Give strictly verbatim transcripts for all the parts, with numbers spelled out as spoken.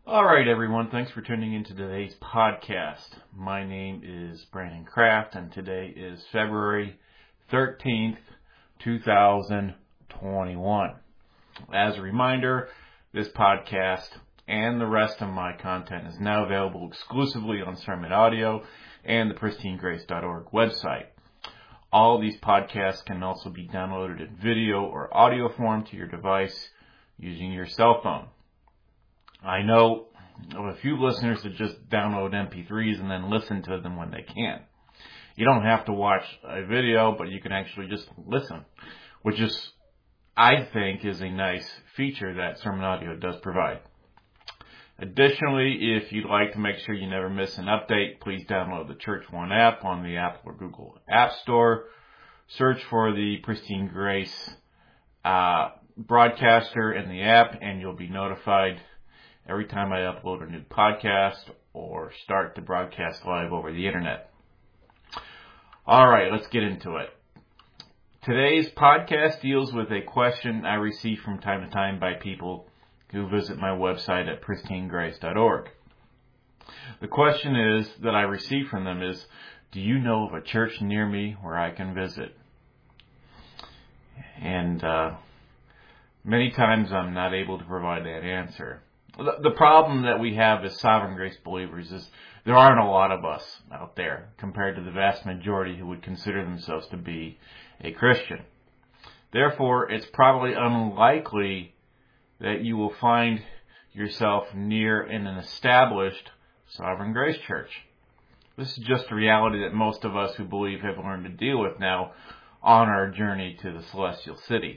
All right, everyone. Thanks for tuning into today's podcast. My name is Brandon Kraft, and today is February thirteenth, two thousand twenty-one. As a reminder, this podcast and the rest of my content is now available exclusively on Sermon Audio and the pristine grace dot org website. All of these podcasts can also be downloaded in video or audio form to your device using your cell phone. I know of a few listeners that just download M P threes and then listen to them when they can. You don't have to watch a video, but you can actually just listen, which is, I think, is a nice feature that Sermon Audio does provide. Additionally, if you'd like to make sure you never miss an update, please download the Church One app on the Apple or Google App Store. Search for the Pristine Grace uh, broadcaster in the app, and you'll be notified every time I upload a new podcast or start to broadcast live over the internet. All right, let's get into it. Today's podcast deals with a question I receive from time to time by people who visit my website at pristine grace dot org. The question is that I receive from them is, do you know of a church near me where I can visit? And uh, many times I'm not able to provide that answer. The problem that we have as Sovereign Grace believers is there aren't a lot of us out there compared to the vast majority who would consider themselves to be a Christian. Therefore, it's probably unlikely that you will find yourself near an established Sovereign Grace church. This is just a reality that most of us who believe have learned to deal with now on our journey to the celestial city.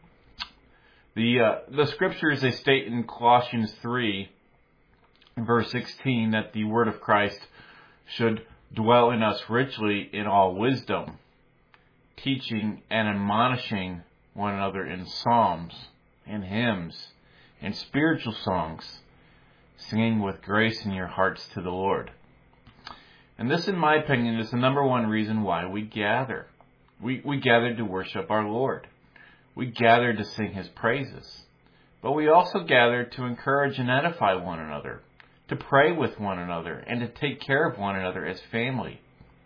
The uh, the scriptures, they state in Colossians three, verse sixteen, that the word of Christ should dwell in us richly in all wisdom, teaching and admonishing one another in psalms and hymns and spiritual songs, singing with grace in your hearts to the Lord. And this, in my opinion, is the number one reason why we gather. We, we gather to worship our Lord. We gather to sing His praises, but we also gather to encourage and edify one another, to pray with one another, and to take care of one another as family.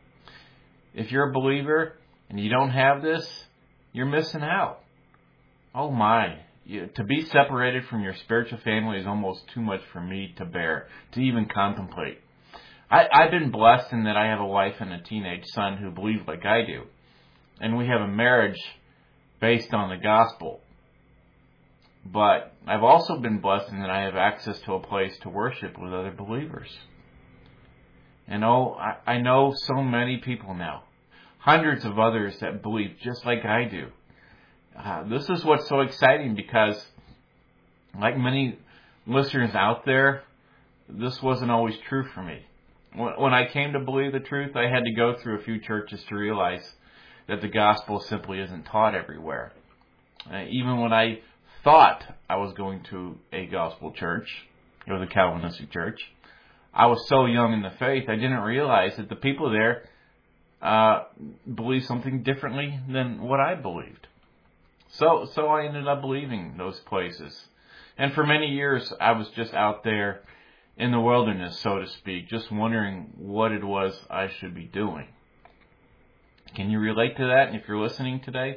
If you're a believer and you don't have this, you're missing out. Oh my, you, to be separated from your spiritual family is almost too much for me to bear, to even contemplate. I, I've been blessed in that I have a wife and a teenage son who believe like I do, and we have a marriage based on the gospel. But I've also been blessed in that I have access to a place to worship with other believers. And oh, I, I know so many people now, hundreds of others that believe just like I do. Uh, this is what's so exciting because, like many listeners out there, this wasn't always true for me. When, when I came to believe the truth, I had to go through a few churches to realize that the gospel simply isn't taught everywhere. Uh, even when I thought I was going to a gospel church, it was a Calvinistic church, I was so young in the faith, I didn't realize that the people there uh, believed something differently than what I believed. So, so I ended up leaving those places. And for many years, I was just out there in the wilderness, so to speak, just wondering what it was I should be doing. Can you relate to that if you're listening today?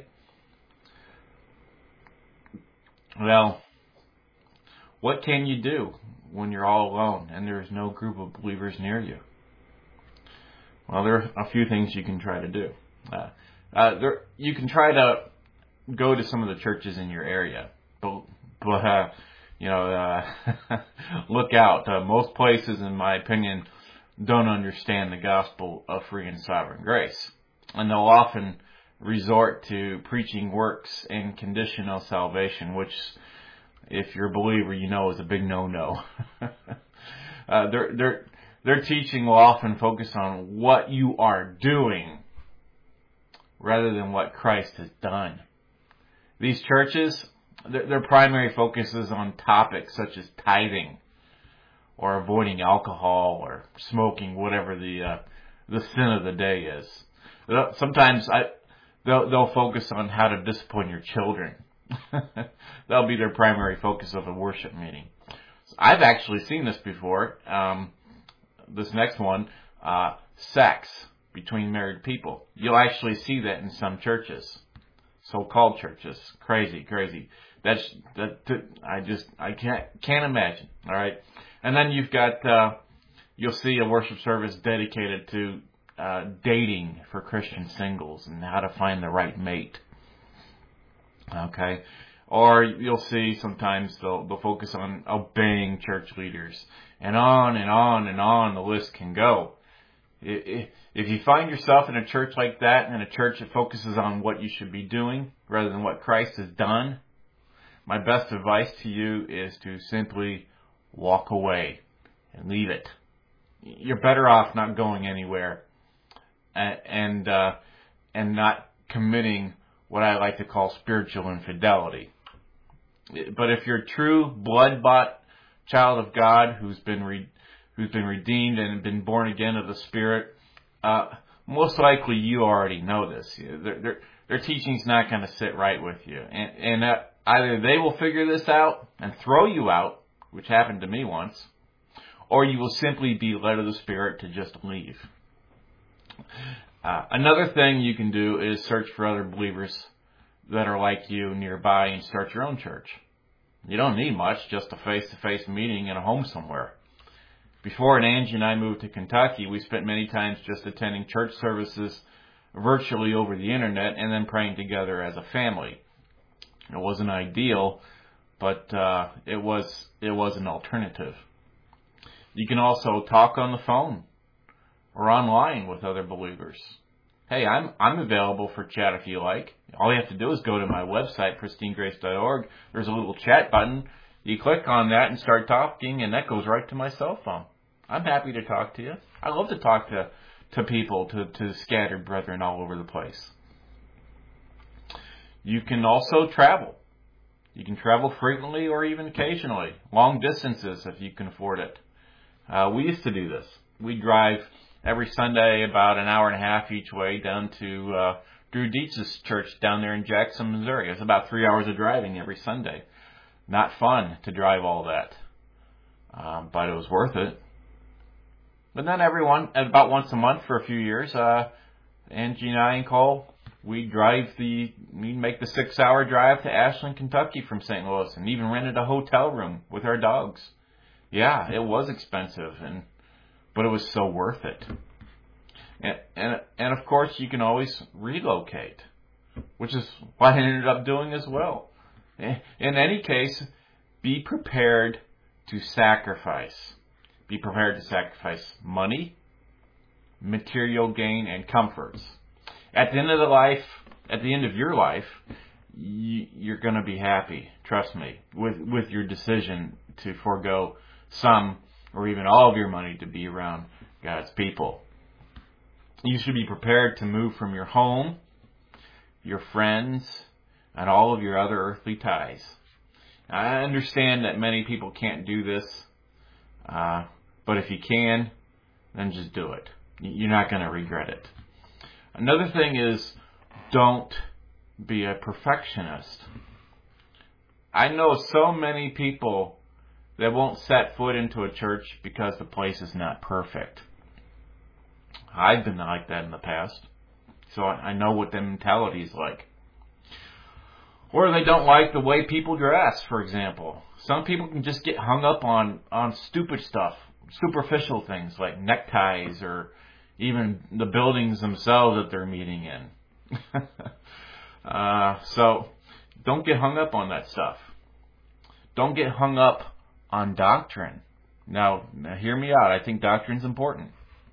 Well, what can you do when you're all alone and there's no group of believers near you? Well, there are a few things you can try to do. Uh, uh, there, you can try to go to some of the churches in your area, but, but uh, you know, uh, look out. Uh, most places, in my opinion, don't understand the gospel of free and sovereign grace. And they'll often resort to preaching works and conditional salvation, which, if you're a believer, you know is a big no-no. uh, their, their, their teaching will often focus on what you are doing rather than what Christ has done. These churches, their, their primary focus is on topics such as tithing or avoiding alcohol or smoking, whatever the uh, the sin of the day is. Sometimes I, they'll, they'll focus on how to discipline your children. That'll be their primary focus of a worship meeting. I've actually seen this before. Um, this next one, uh, sex between married people. You'll actually see that in some churches, so-called churches. Crazy, crazy. That's that. that I just I can't can't imagine. All right, and then you've got uh, you'll see a worship service dedicated to uh, dating for Christian singles and how to find the right mate. Okay. Or you'll see sometimes they'll, they'll focus on obeying church leaders. And on and on and on the list can go. If you find yourself in a church like that, and a church that focuses on what you should be doing rather than what Christ has done, my best advice to you is to simply walk away and leave it. You're better off not going anywhere and, and, uh, and not committing what I like to call spiritual infidelity. But if you're a true blood-bought child of God who's been re- who's been redeemed and been born again of the Spirit, uh, most likely you already know this. Their, their, their teaching's not going to sit right with you. And, and uh, either they will figure this out and throw you out, which happened to me once, or you will simply be led of the Spirit to just leave. Uh, another thing you can do is search for other believers that are like you nearby and start your own church. You don't need much, just a face-to-face meeting in a home somewhere. Before Angie and I moved to Kentucky, we spent many times just attending church services virtually over the internet and then praying together as a family. It wasn't ideal, but uh, it was it was an alternative. You can also talk on the phone or online with other believers. Hey, I'm I'm available for chat if you like. All you have to do is go to my website, pristine grace dot org. There's a little chat button. You click on that and start talking, and that goes right to my cell phone. I'm happy to talk to you. I love to talk to, to people, to, to scattered brethren all over the place. You can also travel. You can travel frequently or even occasionally. Long distances if you can afford it. Uh, we used to do this. We drive every Sunday about an hour and a half each way down to uh, Drew Dietz's church down there in Jackson, Missouri. It's about three hours of driving every Sunday. Not fun to drive all that, um, but it was worth it. But then every one, about once a month for a few years, uh, Angie and I and Cole, we drive the, we make the six-hour drive to Ashland, Kentucky from Saint Louis, and even rented a hotel room with our dogs. Yeah, it was expensive, and but it was so worth it. And, and and of course, you can always relocate, which is what I ended up doing as well. In any case, be prepared to sacrifice. Be prepared to sacrifice money, material gain, and comforts. At the end of the life, at the end of your life, you, you're going to be happy. Trust me, with with your decision to forego some or even all of your money to be around God's people. You should be prepared to move from your home, your friends, and all of your other earthly ties. I understand that many people can't do this, uh, but if you can, then just do it. You're not going to regret it. Another thing is, don't be a perfectionist. I know so many people that won't set foot into a church because the place is not perfect. I've been like that in the past, so I know what the mentality is like. Or they don't like the way people dress, for example. Some people can just get hung up on, on stupid stuff, superficial things like neckties or even the buildings themselves that they're meeting in. uh, so don't get hung up on that stuff. Don't get hung up on doctrine. Now, now, hear me out. I think doctrine's important.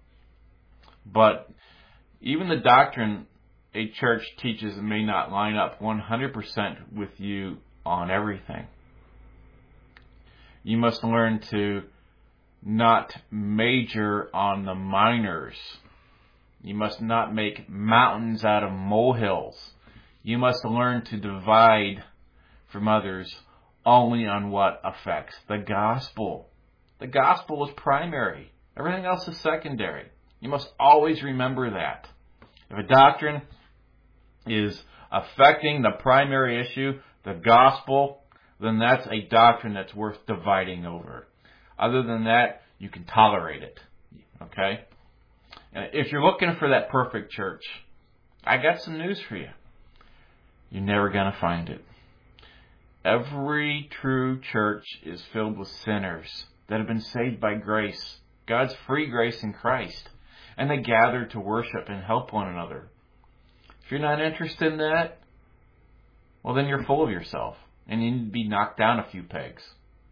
But even the doctrine a church teaches may not line up one hundred percent with you on everything. You must learn to not major on the minors. You must not make mountains out of molehills. You must learn to divide from others only on what affects the gospel. The gospel is primary. Everything else is secondary. You must always remember that. If a doctrine is affecting the primary issue, the gospel, then that's a doctrine that's worth dividing over. Other than that, you can tolerate it. Okay? And if you're looking for that perfect church, I got some news for you. You're never going to find it. Every true church is filled with sinners that have been saved by grace, God's free grace in Christ, and they gather to worship and help one another. If you're not interested in that, well, then you're full of yourself, and you need to be knocked down a few pegs.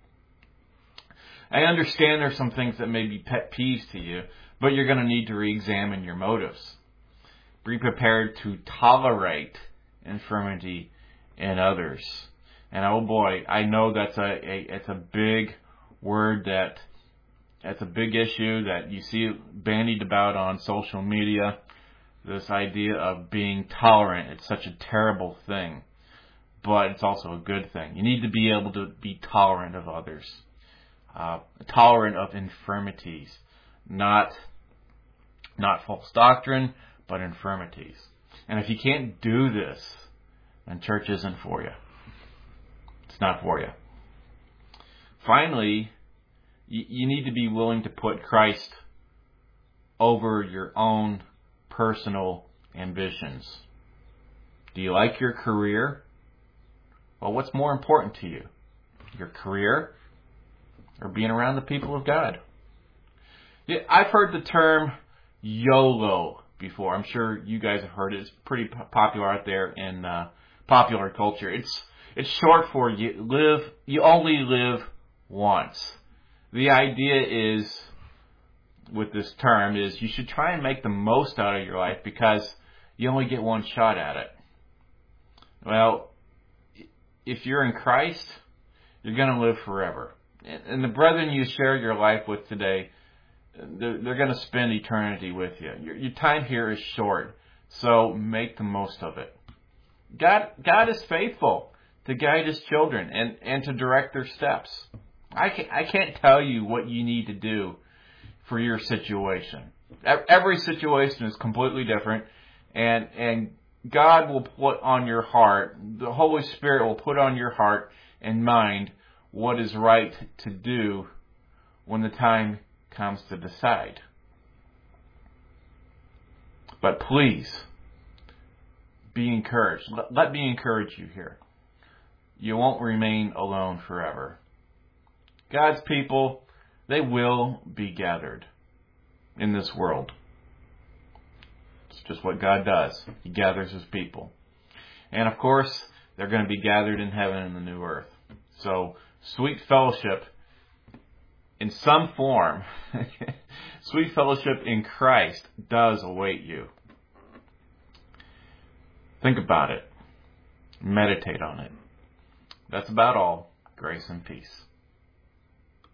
I understand there's some things that may be pet peeves to you, but you're going to need to re-examine your motives. Be prepared to tolerate infirmity in others. And oh boy, I know that's a, a it's a big word that that's a big issue that you see bandied about on social media. This idea of being tolerant, it's such a terrible thing, but it's also a good thing. You need to be able to be tolerant of others, uh, tolerant of infirmities, not not false doctrine, but infirmities. And if you can't do this, then church isn't for you. It's not for you. Finally, you, you need to be willing to put Christ over your own personal ambitions. Do you like your career? Well, what's more important to you? Your career or being around the people of God? Yeah, I've heard the term YOLO before. I'm sure you guys have heard it. It's pretty popular out there in uh, popular culture. It's It's short for you live. You only live once. The idea is, with this term, is you should try and make the most out of your life because you only get one shot at it. Well, if you're in Christ, you're going to live forever. And the brethren you share your life with today, they're, they're going to spend eternity with you. Your, your time here is short, so make the most of it. God, God is faithful to guide His children and, and to direct their steps. I can't, I can't tell you what you need to do for your situation. Every situation is completely different, and and God will put on your heart, the Holy Spirit will put on your heart and mind what is right to do when the time comes to decide. But please, be encouraged. Let, let me encourage you here. You won't remain alone forever. God's people, they will be gathered in this world. It's just what God does. He gathers His people. And of course, they're going to be gathered in heaven in the new earth. So, sweet fellowship in some form, sweet fellowship in Christ does await you. Think about it. Meditate on it. That's about all. Grace and peace.